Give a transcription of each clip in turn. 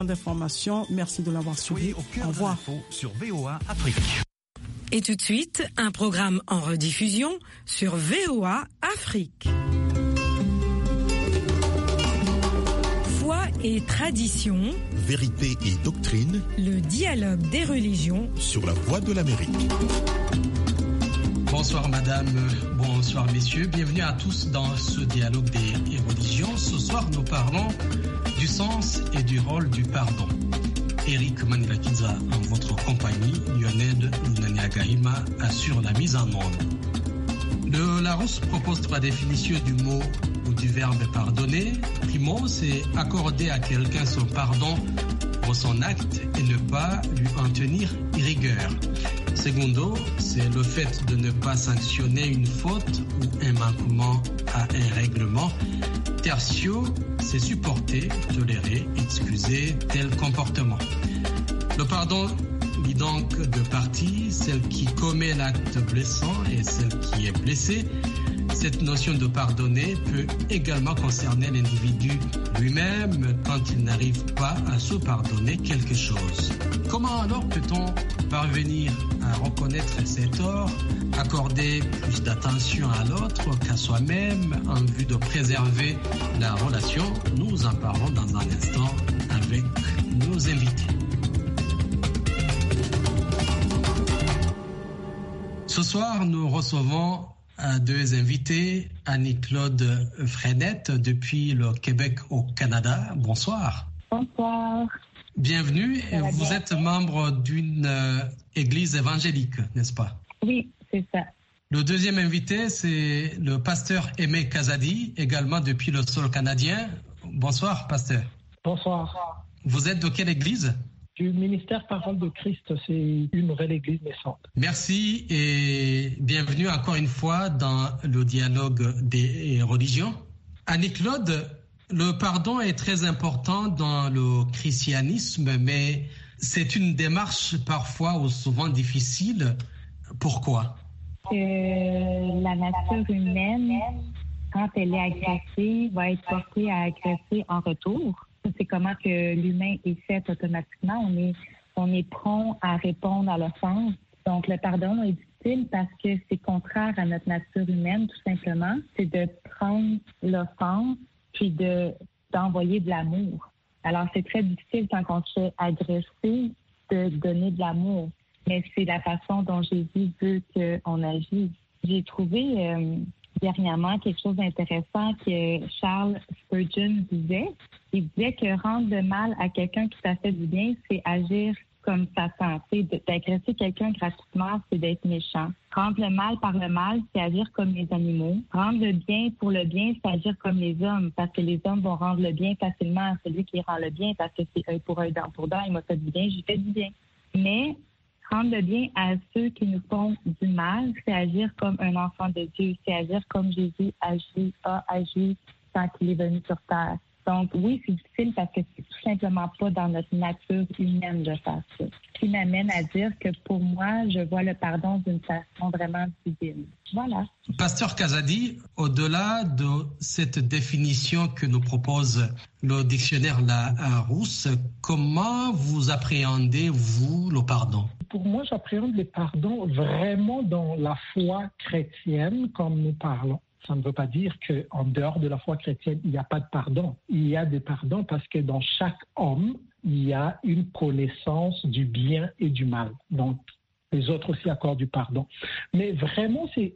d'informations. Merci de l'avoir suivi. Au revoir. Sur VOA Afrique. Et tout de suite, un programme en rediffusion sur VOA Afrique. Foi et tradition, vérité et doctrine, le dialogue des religions sur la Voix de l'Amérique. Bonsoir madame, bonsoir messieurs, bienvenue à tous dans ce dialogue des religions. Ce soir nous parlons du sens et du rôle du pardon. Eric Manilakiza en votre compagnie, Lionel Lunaniagaima assure la mise en onde. Le Larousse propose 3 définitions du mot ou du verbe pardonner. Primo, c'est accorder à quelqu'un son pardon pour son acte et ne pas lui en tenir rigueur. Secondo, c'est le fait de ne pas sanctionner une faute ou un manquement à un règlement. Tertio, c'est supporter, tolérer, excuser tel comportement. Le pardon lie donc 2 parties, celle qui commet l'acte blessant et celle qui est blessée. Cette notion de pardonner peut également concerner l'individu lui-même quand il n'arrive pas à se pardonner quelque chose. Comment alors peut-on parvenir à reconnaître ses torts, accorder plus d'attention à l'autre qu'à soi-même en vue de préserver la relation? Nous en parlons dans un instant avec nos invités. Ce soir, nous recevons 2 invités, Annie-Claude Frenette depuis le Québec au Canada. Bonsoir. Bonsoir. Bienvenue. Vous êtes membre d'une église évangélique, n'est-ce pas? Oui, c'est ça. Le deuxième invité, c'est le pasteur Aimé Kazadi, également depuis le sol canadien. Bonsoir, pasteur. Bonsoir. Vous êtes de quelle église? Du ministère Parole de Christ, c'est une nouvelle église naissante. Merci et bienvenue encore une fois dans le dialogue des religions. Annie-Claude, le pardon est très important dans le christianisme, mais c'est une démarche parfois ou souvent difficile. Pourquoi? La nature humaine, quand elle est agressée, va être portée à agresser en retour. C'est comment que l'humain est fait automatiquement. On est prompt à répondre à l'offense. Donc, le pardon est difficile parce que c'est contraire à notre nature humaine, tout simplement. C'est de prendre l'offense puis d'envoyer de l'amour. Alors, c'est très difficile quand on se fait agresser de donner de l'amour. Mais c'est la façon dont Jésus veut qu'on agisse. J'ai trouvé dernièrement quelque chose d'intéressant que Charles Spurgeon disait. Il disait que rendre le mal à quelqu'un qui t'a fait du bien, c'est agir comme Satan. D'agresser quelqu'un gratuitement, c'est d'être méchant. Rendre le mal par le mal, c'est agir comme les animaux. Rendre le bien pour le bien, c'est agir comme les hommes, parce que les hommes vont rendre le bien facilement à celui qui rend le bien, parce que c'est œil pour œil, dent pour dent. Il m'a fait du bien, j'ai fait du bien. Mais rendre le bien à ceux qui nous font du mal, c'est agir comme un enfant de Dieu. C'est agir comme Jésus a agi quand il est venu sur terre. Donc, oui, c'est difficile parce que c'est tout simplement pas dans notre nature humaine de faire ça. Ce qui m'amène à dire que pour moi, je vois le pardon d'une façon vraiment divine. Voilà. Pasteur Kazadi, au-delà de cette définition que nous propose le dictionnaire Larousse, comment vous appréhendez, vous, le pardon? Pour moi, j'appréhende le pardon vraiment dans la foi chrétienne, comme nous parlons. Ça ne veut pas dire qu'en dehors de la foi chrétienne, il n'y a pas de pardon. Il y a des pardons parce que dans chaque homme, il y a une connaissance du bien et du mal. Donc, les autres aussi accordent du pardon. Mais vraiment, c'est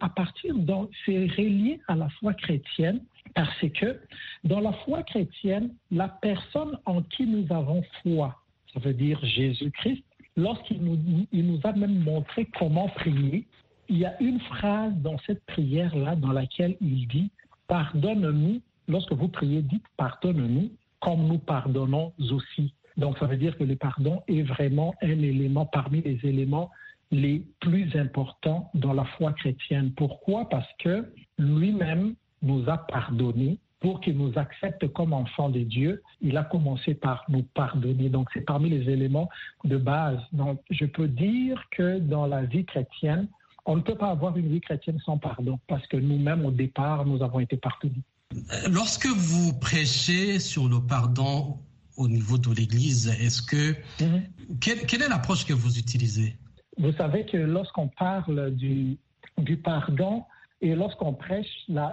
relié à la foi chrétienne parce que dans la foi chrétienne, la personne en qui nous avons foi, ça veut dire Jésus-Christ, lorsqu'il nous a même montré comment prier, il y a une phrase dans cette prière-là dans laquelle il dit « Pardonne-nous ». Lorsque vous priez, dites « Pardonne-nous comme nous pardonnons aussi ». Donc, ça veut dire que le pardon est vraiment un élément parmi les éléments les plus importants dans la foi chrétienne. Pourquoi? Parce que lui-même nous a pardonné. Pour qu'il nous accepte comme enfants de Dieu, il a commencé par nous pardonner. Donc, c'est parmi les éléments de base. Donc, je peux dire que dans la vie chrétienne, on ne peut pas avoir une vie chrétienne sans pardon, parce que nous-mêmes, au départ, nous avons été pardonnés. Lorsque vous prêchez sur le pardon au niveau de l'Église. Est-ce que quelle est l'approche que vous utilisez? Vous savez que lorsqu'on parle du pardon et lorsqu'on prêche,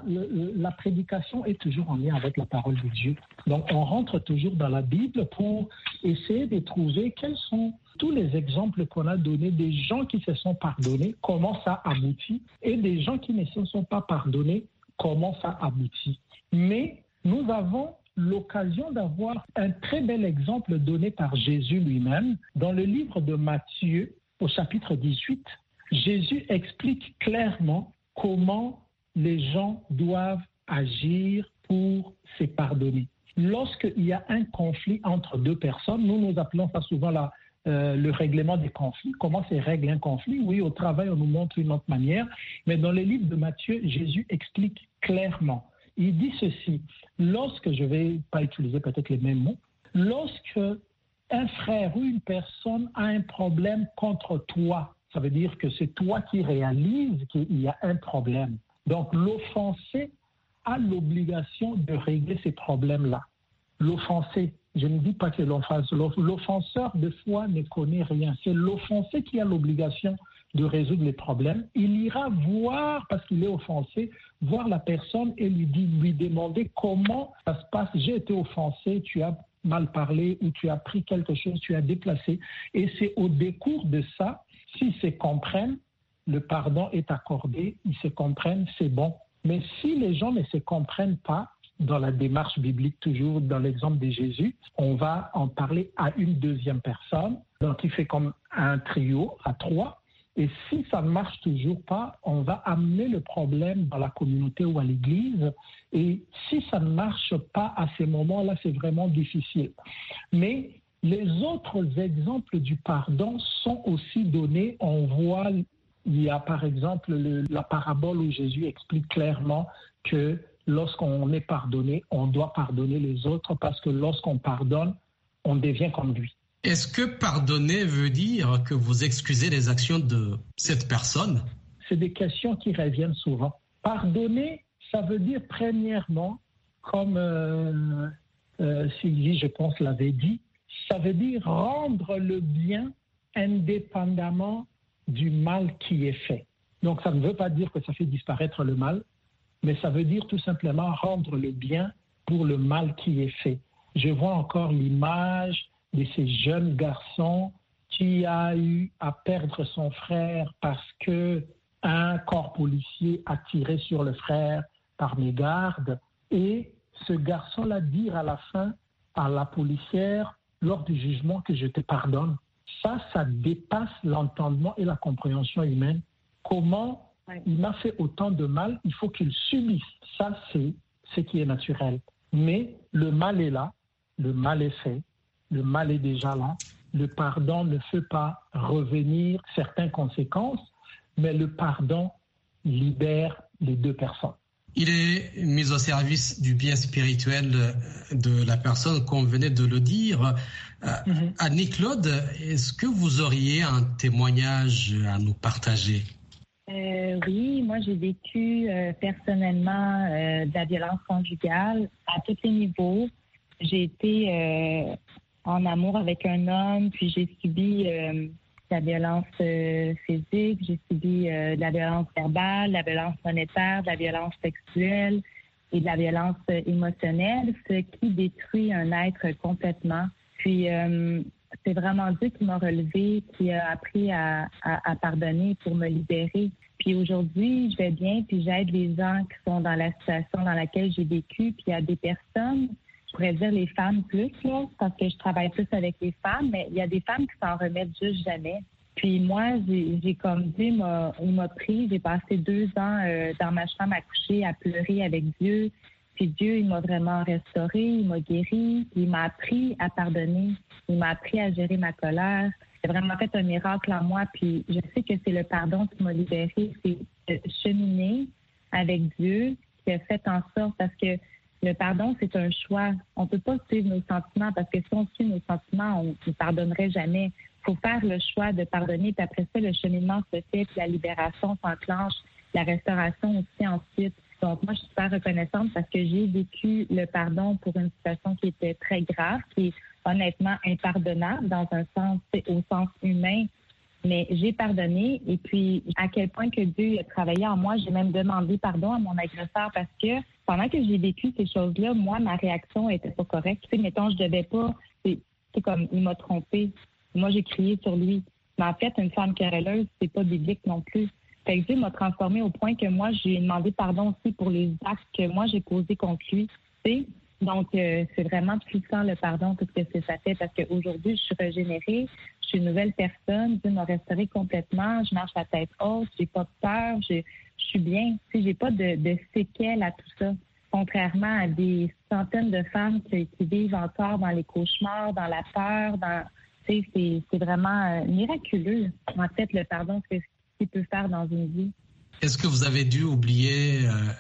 la prédication est toujours en lien avec la parole de Dieu. Donc, on rentre toujours dans la Bible pour essayer de trouver quels sont tous les exemples qu'on a donnés des gens qui se sont pardonnés, comment ça aboutit, et des gens qui ne se sont pas pardonnés, comment ça aboutit. Mais nous avons l'occasion d'avoir un très bel exemple donné par Jésus lui-même. Dans le livre de Matthieu, au chapitre 18, Jésus explique clairement comment les gens doivent agir pour se pardonner. Lorsqu'il y a un conflit entre deux personnes, nous appelons ça souvent le règlement des conflits. Comment se règle un conflit? Oui, au travail, on nous montre une autre manière. Mais dans le livre de Matthieu, Jésus explique clairement. Il dit ceci, lorsque, je ne vais pas utiliser peut-être les mêmes mots, lorsque un frère ou une personne a un problème contre toi, ça veut dire que c'est toi qui réalises qu'il y a un problème. Donc, l'offensé a l'obligation de régler ces problèmes-là. L'offensé, je ne dis pas que l'offenseur, de foi, ne connaît rien. C'est l'offensé qui a l'obligation de résoudre les problèmes. Il ira voir, parce qu'il est offensé, voir la personne et lui demander comment ça se passe. J'ai été offensé, tu as mal parlé ou tu as pris quelque chose, tu as déplacé. Et c'est au décours de ça, s'ils se comprennent, le pardon est accordé, ils se comprennent, c'est bon. Mais si les gens ne se comprennent pas, dans la démarche biblique, toujours dans l'exemple de Jésus, on va en parler à une deuxième personne, donc il fait comme un trio à 3. Et si ça ne marche toujours pas, on va amener le problème dans la communauté ou à l'église. Et si ça ne marche pas à ces moments-là, c'est vraiment difficile. Mais les autres exemples du pardon sont aussi donnés. On voit, il y a par exemple la parabole où Jésus explique clairement que lorsqu'on est pardonné, on doit pardonner les autres parce que lorsqu'on pardonne, on devient comme lui. Est-ce que pardonner veut dire que vous excusez les actions de cette personne? C'est des questions qui reviennent souvent. Pardonner, ça veut dire premièrement, comme Sylvie, je pense, l'avait dit, ça veut dire rendre le bien indépendamment du mal qui est fait. Donc ça ne veut pas dire que ça fait disparaître le mal, mais ça veut dire tout simplement rendre le bien pour le mal qui est fait. Je vois encore l'image de ces jeunes garçons qui a eu à perdre son frère parce qu'un corps policier a tiré sur le frère par mégarde. Et ce garçon-là dit à la fin à la policière, lors du jugement, que je te pardonne. Ça dépasse l'entendement et la compréhension humaine. Comment il m'a fait autant de mal, il faut qu'il subisse. Ça, c'est ce qui est naturel. Mais le mal est là, le mal est fait. Le mal est déjà là. Le pardon ne fait pas revenir certaines conséquences, mais le pardon libère les deux personnes. Il est mis au service du bien spirituel de la personne, comme venait de le dire. Annie-Claude, est-ce que vous auriez un témoignage à nous partager? Oui, moi j'ai vécu personnellement de la violence conjugale à tous les niveaux. J'ai été en amour avec un homme, puis j'ai subi de la violence physique, j'ai subi de la violence verbale, de la violence monétaire, de la violence sexuelle et de la violence émotionnelle, ce qui détruit un être complètement. Puis c'est vraiment Dieu qui m'a relevé, qui a appris à pardonner pour me libérer. Puis aujourd'hui, je vais bien, puis j'aide les gens qui sont dans la situation dans laquelle j'ai vécu, puis il y a des personnes, je pourrais dire les femmes plus, là, parce que je travaille plus avec les femmes, mais il y a des femmes qui s'en remettent juste jamais. Puis moi, j'ai comme Dieu il m'a pris, j'ai passé 2 ans dans ma chambre à coucher, à pleurer avec Dieu. Puis Dieu, il m'a vraiment restauré, il m'a guéri, il m'a appris à pardonner, il m'a appris à gérer ma colère. Il a vraiment fait un miracle en moi, puis je sais que c'est le pardon qui m'a libérée, c'est cheminer avec Dieu qui a fait en sorte, parce que le pardon, c'est un choix. On ne peut pas suivre nos sentiments, parce que si on suit nos sentiments, on ne pardonnerait jamais. Il faut faire le choix de pardonner, puis après ça, le cheminement se fait, puis la libération s'enclenche, la restauration aussi ensuite. Donc, moi, je suis super reconnaissante parce que j'ai vécu le pardon pour une situation qui était très grave, qui est honnêtement impardonnable dans un sens, au sens humain. Mais j'ai pardonné et puis à quel point que Dieu a travaillé en moi, j'ai même demandé pardon à mon agresseur parce que pendant que j'ai vécu ces choses-là, moi, ma réaction était pas correcte. Tu sais, mettons, je devais pas, c'est comme il m'a trompé. Moi, j'ai crié sur lui. Mais en fait, une femme querelleuse, c'est pas biblique non plus. Fait que Dieu m'a transformée au point que moi, j'ai demandé pardon aussi pour les actes que moi, j'ai posés contre lui. Tu sais? Donc, c'est vraiment puissant le pardon, tout ce que ça fait, parce qu'aujourd'hui, je suis régénérée, je suis une nouvelle personne, Dieu m'a restaurée complètement, je marche la tête haute, j'ai pas peur, je suis bien. Tu sais, j'ai pas de séquelles à tout ça. Contrairement à des centaines de femmes qui vivent encore dans les cauchemars, dans la peur, tu sais, c'est vraiment miraculeux, en fait, le pardon, ce qu'il peut faire dans une vie. Est-ce que vous avez dû oublier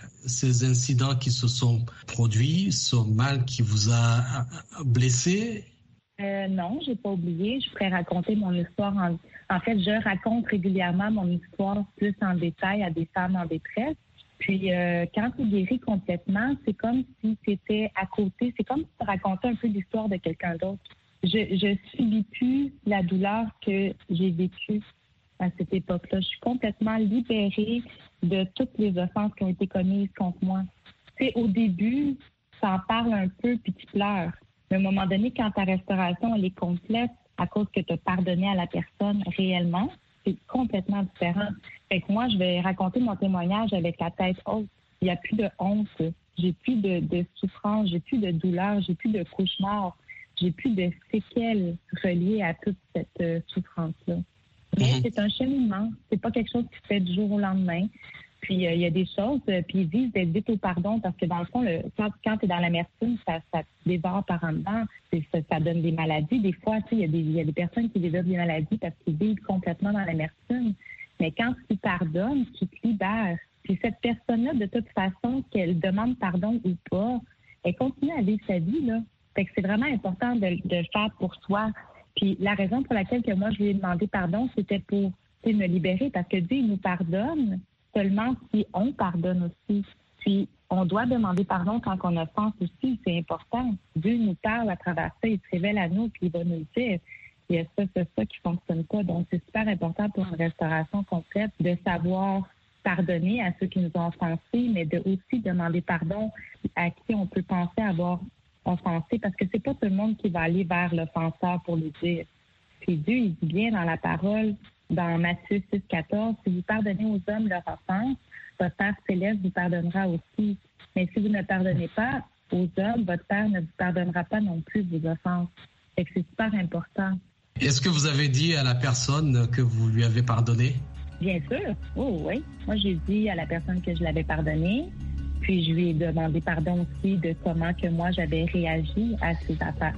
ces incidents qui se sont produits, ce mal qui vous a blessé? Non, j'ai pas oublié. Je pourrais raconter mon histoire. En fait, je raconte régulièrement mon histoire plus en détail à des femmes en détresse. Puis, quand tu guéris complètement, c'est comme si c'était à côté. C'est comme si tu racontais un peu l'histoire de quelqu'un d'autre. Je subis plus la douleur que j'ai vécue à cette époque-là. Je suis complètement libérée de toutes les offenses qui ont été commises contre moi. Tu sais, au début, ça en parle un peu puis tu pleures. Mais à un moment donné, quand ta restauration elle est complète à cause que tu as pardonné à la personne réellement, c'est complètement différent. Fait que moi, je vais raconter mon témoignage avec la tête haute. Il n'y a plus de honte. J'ai plus de souffrance. J'ai plus de douleur. J'ai plus de cauchemar. J'ai plus de séquelles reliées à toute cette souffrance-là. Mais c'est un cheminement. C'est pas quelque chose qui se fait du jour au lendemain. Puis il y a des choses, puis ils disent d'être vite au pardon parce que dans le fond, quand tu es dans l'amertume, ça te dévore par en dedans. Ça donne des maladies. Des fois, tu sais, il y a des personnes qui développent des maladies parce qu'ils vivent complètement dans l'amertume. Mais quand tu pardonnes, tu te libères. Puis cette personne-là, de toute façon, qu'elle demande pardon ou pas, elle continue à vivre sa vie, là. Fait que c'est vraiment important de le faire pour soi. Puis la raison pour laquelle que moi, je lui ai demandé pardon, c'était pour me libérer parce que Dieu, il nous pardonne seulement si on pardonne aussi. Puis on doit demander pardon quand on offense aussi, c'est important. Dieu nous parle à travers ça, il se révèle à nous, puis il va nous le dire. Il y a ça qui fonctionne pas. Donc c'est super important pour une restauration complète de savoir pardonner à ceux qui nous ont offensés, mais de aussi demander pardon à qui on peut penser avoir offensé, parce que c'est pas tout le monde qui va aller vers l'offenseur pour lui dire. Puis Dieu, il dit bien dans la parole, dans Matthieu 6,14, si vous pardonnez aux hommes leur offense, votre Père céleste vous pardonnera aussi. Mais si vous ne pardonnez pas aux hommes, votre Père ne vous pardonnera pas non plus vos offenses. Fait que c'est super important. Est-ce que vous avez dit à la personne que vous lui avez pardonné? Bien sûr. Oh oui. Moi, j'ai dit à la personne que je l'avais pardonné. Puis je lui ai demandé pardon aussi de comment que moi j'avais réagi à ces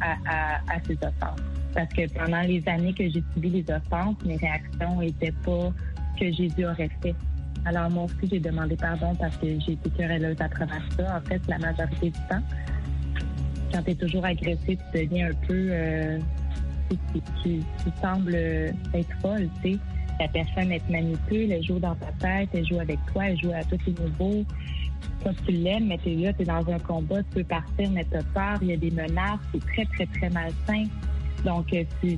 offenses. Parce que pendant les années que j'ai subi les offenses, mes réactions n'étaient pas ce que Jésus aurait fait. Alors moi aussi, j'ai demandé pardon parce que j'ai été querelleuse à travers ça. En fait, la majorité du temps, quand tu es toujours agressé, tu deviens un peu... tu sembles être folle, tu sais. La personne, elle te manipule, elle joue dans ta tête, elle joue avec toi, elle joue à tous les niveaux. Toi, tu l'aimes, mais t'es là, t'es dans un combat, tu peux partir, mais t'as peur, il y a des menaces, c'est très, très, très malsain. Donc, tu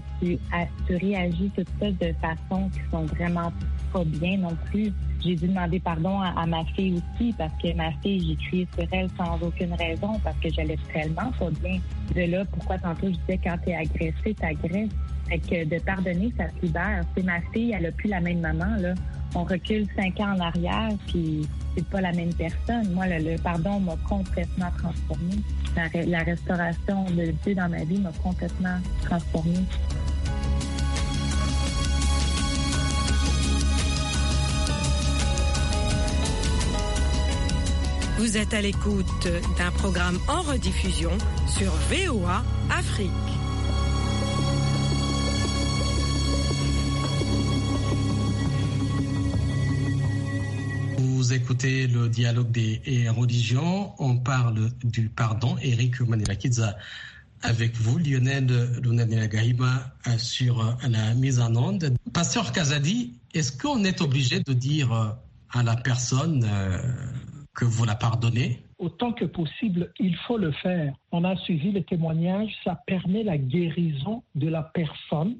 réagis toutes sortes de façons qui sont vraiment pas bien non plus. J'ai dû demander pardon à ma fille aussi, parce que ma fille, j'ai crié sur elle sans aucune raison, parce que j'allais tellement pas bien. De là, pourquoi tantôt je disais, quand t'es agressé, t'agresses. Fait que de pardonner, ça se libère. C'est ma fille, elle a plus la même maman, là. On recule 5 ans en arrière, puis c'est pas la même personne. Moi, le pardon m'a complètement transformée. La restauration de Dieu dans ma vie m'a complètement transformée. Vous êtes à l'écoute d'un programme en rediffusion sur VOA Afrique. Vous écoutez le dialogue des religions. On parle du pardon. Eric Manilakidza avec vous, Lionel Lunanilagahima sur la mise en onde. Pasteur Kazadi, est-ce qu'on est obligé de dire à la personne que vous la pardonnez? autant que possible, il faut le faire. On a suivi les témoignages, ça permet la guérison de la personne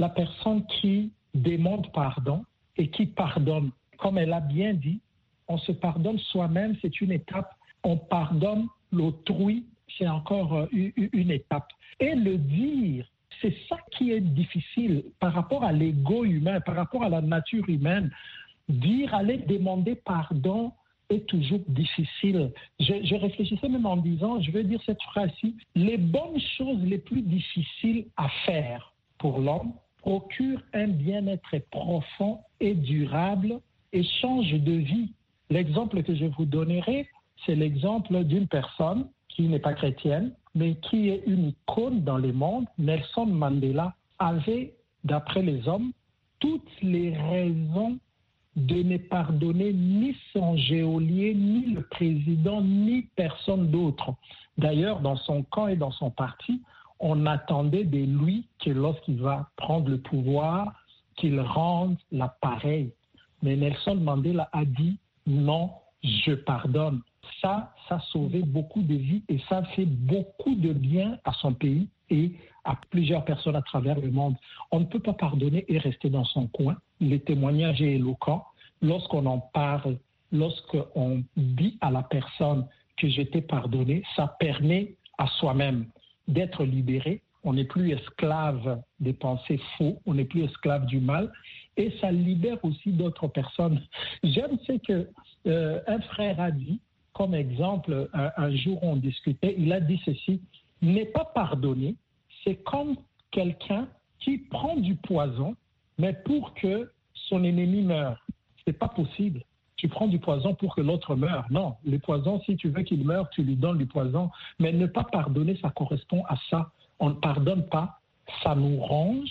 qui demande pardon et qui pardonne. Comme elle a bien dit, on se pardonne soi-même, c'est une étape. On pardonne l'autrui, c'est encore une étape. Et le dire, c'est ça qui est difficile par rapport à l'ego humain, par rapport à la nature humaine. Dire, aller demander pardon est toujours difficile. Je réfléchissais même en disant, je veux dire cette phrase-ci, les bonnes choses les plus difficiles à faire pour l'homme procurent un bien-être profond et durable et changent de vie. L'exemple que je vous donnerai, c'est l'exemple d'une personne qui n'est pas chrétienne, mais qui est une icône dans le monde. Nelson Mandela avait, d'après les hommes, toutes les raisons de ne pardonner ni son geôlier, ni le président, ni personne d'autre. D'ailleurs, dans son camp et dans son parti, on attendait de lui que lorsqu'il va prendre le pouvoir, qu'il rende l'appareil. Mais Nelson Mandela a dit « non, je pardonne ». Ça a sauvé beaucoup de vies et ça fait beaucoup de bien à son pays et à plusieurs personnes à travers le monde. On ne peut pas pardonner et rester dans son coin. Le témoignage est éloquent. Lorsqu'on en parle, lorsqu'on dit à la personne que je t'ai pardonné, ça permet à soi-même d'être libéré. On n'est plus esclave des pensées faux, on n'est plus esclave du mal et ça libère aussi d'autres personnes. J'aime ce que un frère a dit, comme exemple, un jour on discutait, il a dit ceci, ne pas pardonner, c'est comme quelqu'un qui prend du poison, mais pour que son ennemi meure. C'est pas possible. Tu prends du poison pour que l'autre meure. Non, le poison, si tu veux qu'il meure, tu lui donnes du poison. Mais ne pas pardonner, ça correspond à ça. On ne pardonne pas, ça nous ronge,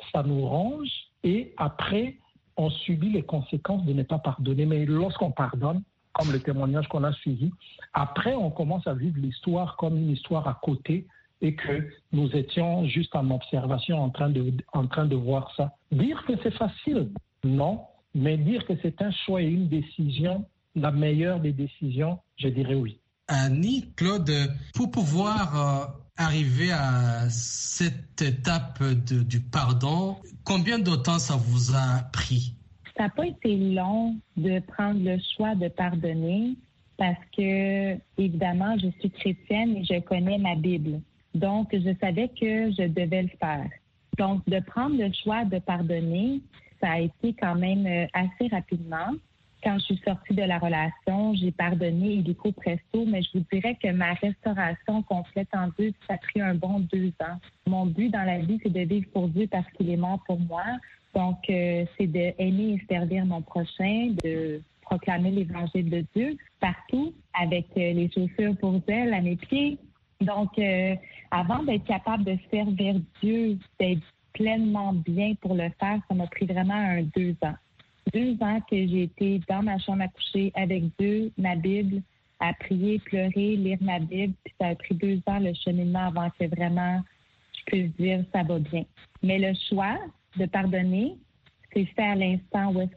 et après, on subit les conséquences de ne pas pardonner. Mais lorsqu'on pardonne, comme le témoignage qu'on a suivi, après, on commence à vivre l'histoire comme une histoire à côté et que nous étions juste en observation en train de voir ça. Dire que c'est facile, non. Mais dire que c'est un choix et une décision, la meilleure des décisions, je dirais oui. Annie, Claude, pour pouvoir arriver à cette étape du pardon, combien de temps ça vous a pris? Ça n'a pas été long de prendre le choix de pardonner parce que, évidemment, je suis chrétienne et je connais ma Bible. Donc, je savais que je devais le faire. Donc, de prendre le choix de pardonner, ça a été quand même assez rapidement. Quand je suis sortie de la relation, j'ai pardonné illico presto, mais je vous dirais que ma restauration complète en Dieu, ça a pris un bon 2 ans. Mon but dans la vie, c'est de vivre pour Dieu parce qu'il est mort pour moi. Donc, c'est d'aimer et servir mon prochain, de proclamer l'évangile de Dieu partout avec les chaussures pour zèle à mes pieds. Donc, avant d'être capable de servir Dieu, d'être pleinement bien pour le faire, ça m'a pris vraiment 2 ans. 2 ans que j'ai été dans ma chambre à coucher avec Dieu, ma Bible, à prier, pleurer, lire ma Bible. Puis ça a pris 2 ans le cheminement avant que vraiment je puisse dire ça va bien. Mais le choix de pardonner, c'est fait à l'instant où est-ce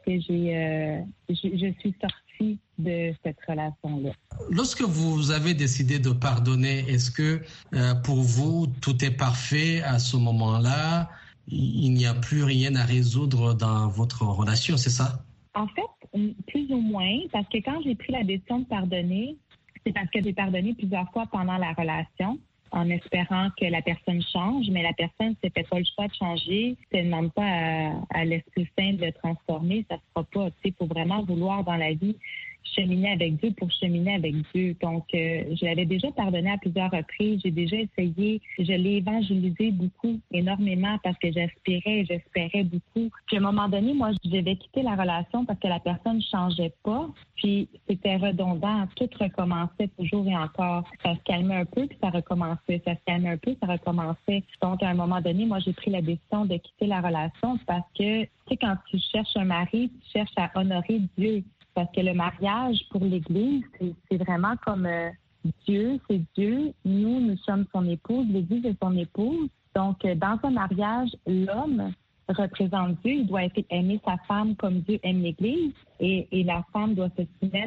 que je suis sortie de cette relation-là. Lorsque vous avez décidé de pardonner, est-ce que pour vous, tout est parfait à ce moment-là? Il n'y a plus rien à résoudre dans votre relation, c'est ça? En fait, plus ou moins, parce que quand j'ai pris la décision de pardonner, c'est parce que j'ai pardonné plusieurs fois pendant la relation, en espérant que la personne change, mais la personne ne fait pas le choix de changer, ne demande pas à l'Esprit Saint de le transformer, ça ne se fera pas. Il faut vraiment vouloir dans la vie cheminer avec Dieu pour cheminer avec Dieu. Donc, je l'avais déjà pardonné à plusieurs reprises. J'ai déjà essayé. Je l'ai évangélisé beaucoup, énormément, parce que j'espérais beaucoup. Puis, à un moment donné, moi, je devais quitter la relation parce que la personne ne changeait pas. Puis, c'était redondant. Tout recommençait toujours et encore. Ça se calmait un peu, puis ça recommençait. Ça se calmait un peu, ça recommençait. Donc, à un moment donné, moi, j'ai pris la décision de quitter la relation parce que, tu sais, quand tu cherches un mari, tu cherches à honorer Dieu. Parce que le mariage pour l'Église, c'est vraiment comme Dieu, c'est Dieu. Nous sommes son épouse, l'Église est son épouse. Donc, dans un mariage, l'homme représente Dieu. Il doit aimer sa femme comme Dieu aime l'Église. Et la femme doit se soumettre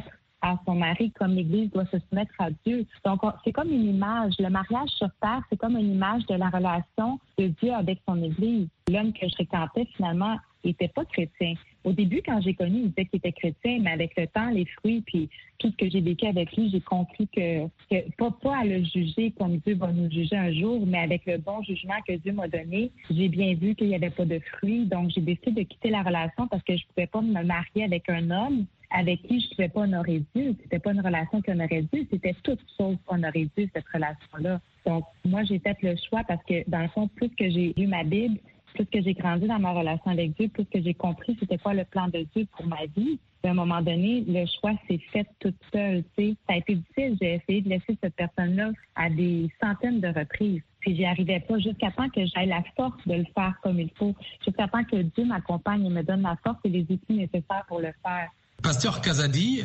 à son mari, comme l'Église doit se soumettre à Dieu. Donc, c'est comme une image. Le mariage sur terre, c'est comme une image de la relation de Dieu avec son Église. L'homme que je fréquentais, finalement, n'était pas chrétien. Au début, quand j'ai connu, il disait qu'il était chrétien, mais avec le temps, les fruits, puis tout ce que j'ai vécu avec lui, j'ai compris que pas à le juger comme Dieu va nous juger un jour, mais avec le bon jugement que Dieu m'a donné, j'ai bien vu qu'il n'y avait pas de fruits. Donc, j'ai décidé de quitter la relation parce que je ne pouvais pas me marier avec un homme avec qui je ne pouvais pas honorer Dieu. C'était pas une relation qui honorait Dieu, c'était toute chose honorer Dieu, cette relation-là. Donc, moi, j'ai fait le choix parce que, dans le fond, plus que j'ai lu ma Bible, plus que j'ai grandi dans ma relation avec Dieu, plus que j'ai compris c'était quoi le plan de Dieu pour ma vie. À un moment donné, le choix s'est fait toute seule. Ça a été difficile. J'ai essayé de laisser cette personne-là à des centaines de reprises. Puis j'y arrivais pas jusqu'à temps que j'aie la force de le faire comme il faut. Jusqu'à temps que Dieu m'accompagne et me donne la force et les outils nécessaires pour le faire. Pasteur Kazadi,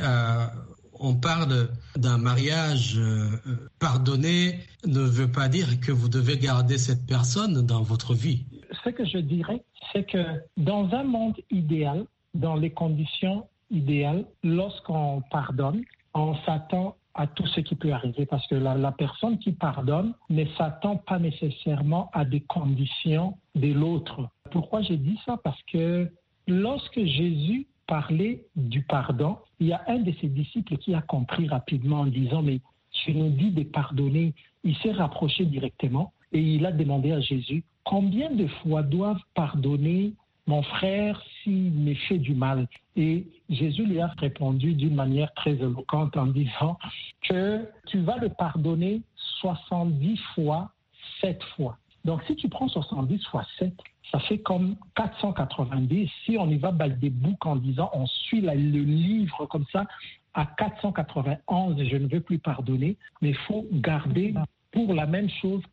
on parle d'un mariage pardonné ne veut pas dire que vous devez garder cette personne dans votre vie. Ce que je dirais, c'est que dans un monde idéal, dans les conditions idéales, lorsqu'on pardonne, on s'attend à tout ce qui peut arriver parce que la personne qui pardonne ne s'attend pas nécessairement à des conditions de l'autre. Pourquoi j'ai dit ça? Parce que lorsque Jésus parlait du pardon, il y a un de ses disciples qui a compris rapidement en disant « Mais tu nous dis de pardonner ». Il s'est rapproché directement et il a demandé à Jésus « Combien de fois doivent pardonner mon frère s'il me fait du mal ?» Et Jésus lui a répondu d'une manière très éloquente en disant que tu vas le pardonner 70 fois, 7 fois. Donc si tu prends 70 fois 7, ça fait comme 490. Si on y va des boucs en disant on suit le livre comme ça, à 491, je ne veux plus pardonner, mais il faut garder pour la même chose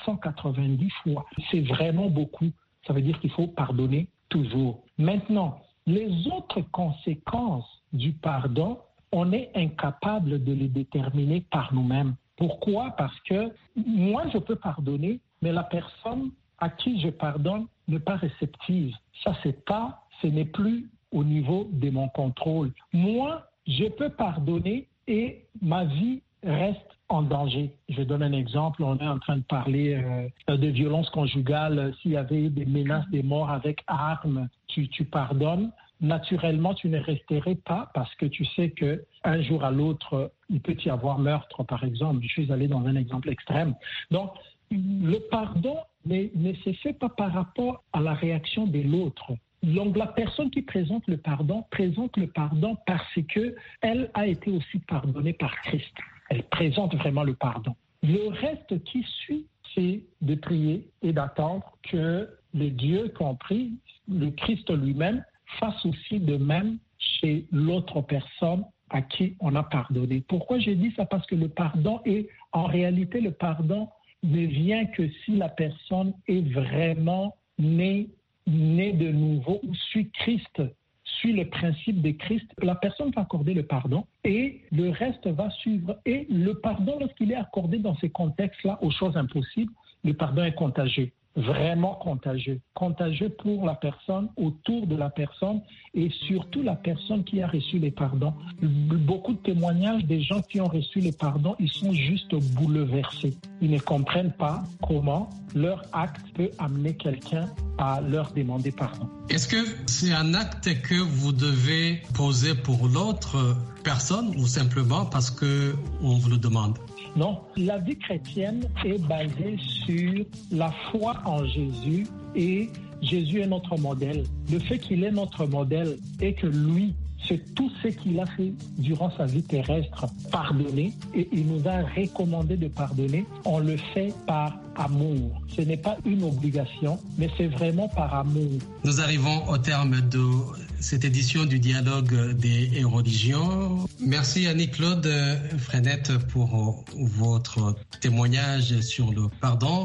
490 fois. C'est vraiment beaucoup. Ça veut dire qu'il faut pardonner toujours. Maintenant, les autres conséquences du pardon, on est incapable de les déterminer par nous-mêmes. Pourquoi? Parce que moi, je peux pardonner, mais la personne à qui je pardonne n'est pas réceptive. Ce n'est plus au niveau de mon contrôle. Moi, je peux pardonner et ma vie reste en danger. Je donne un exemple. On est en train de parler de violence conjugale. S'il y avait des menaces de mort avec armes, tu pardonnes. Naturellement, tu ne resterais pas parce que tu sais qu'un jour à l'autre, il peut y avoir meurtre, par exemple. Je suis allé dans un exemple extrême. Donc, le pardon ne se fait pas par rapport à la réaction de l'autre. Donc, la personne qui présente le pardon parce qu'elle a été aussi pardonnée par Christ. Elle présente vraiment le pardon. Le reste qui suit, c'est de prier et d'attendre que le Dieu compris, le Christ lui-même, fasse aussi de même chez l'autre personne à qui on a pardonné. Pourquoi j'ai dit ça? Parce que le pardon en réalité, le pardon ne vient que si la personne est vraiment née de nouveau ou suit Christ, suit le principe de Christ. La personne va accorder le pardon et le reste va suivre. Et le pardon, lorsqu'il est accordé dans ces contextes-là aux choses impossibles, le pardon est contagieux. Vraiment contagieux. Contagieux pour la personne, autour de la personne et surtout la personne qui a reçu les pardons. Beaucoup de témoignages des gens qui ont reçu les pardons, ils sont juste bouleversés. Ils ne comprennent pas comment leur acte peut amener quelqu'un à leur demander pardon. Est-ce que c'est un acte que vous devez poser pour l'autre personne ou simplement parce qu'on vous le demande? Non, la vie chrétienne est basée sur la foi en Jésus et Jésus est notre modèle. Le fait qu'il est notre modèle et que lui, c'est tout ce qu'il a fait durant sa vie terrestre, pardonner, et il nous a recommandé de pardonner, on le fait par amour. Ce n'est pas une obligation, mais c'est vraiment par amour. Nous arrivons au terme de cette édition du Dialogue des religions. Merci Annie-Claude Frenette pour votre témoignage sur le pardon.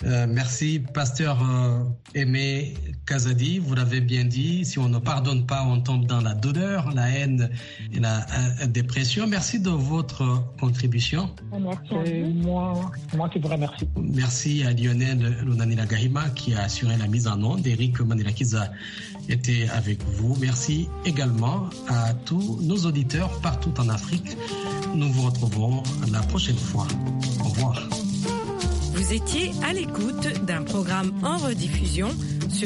Merci, pasteur Aimé Kazadi. Vous l'avez bien dit, si on ne pardonne pas, on tombe dans la douleur, la haine et la dépression. Merci de votre contribution. C'est moi qui vous remercie. Merci à Lionel Lunanila Gahima qui a assuré la mise en onde. Eric Manilakiza était avec vous. Merci également à tous nos auditeurs partout en Afrique. Nous vous retrouvons la prochaine fois. Au revoir. Vous étiez à l'écoute d'un programme en rediffusion sur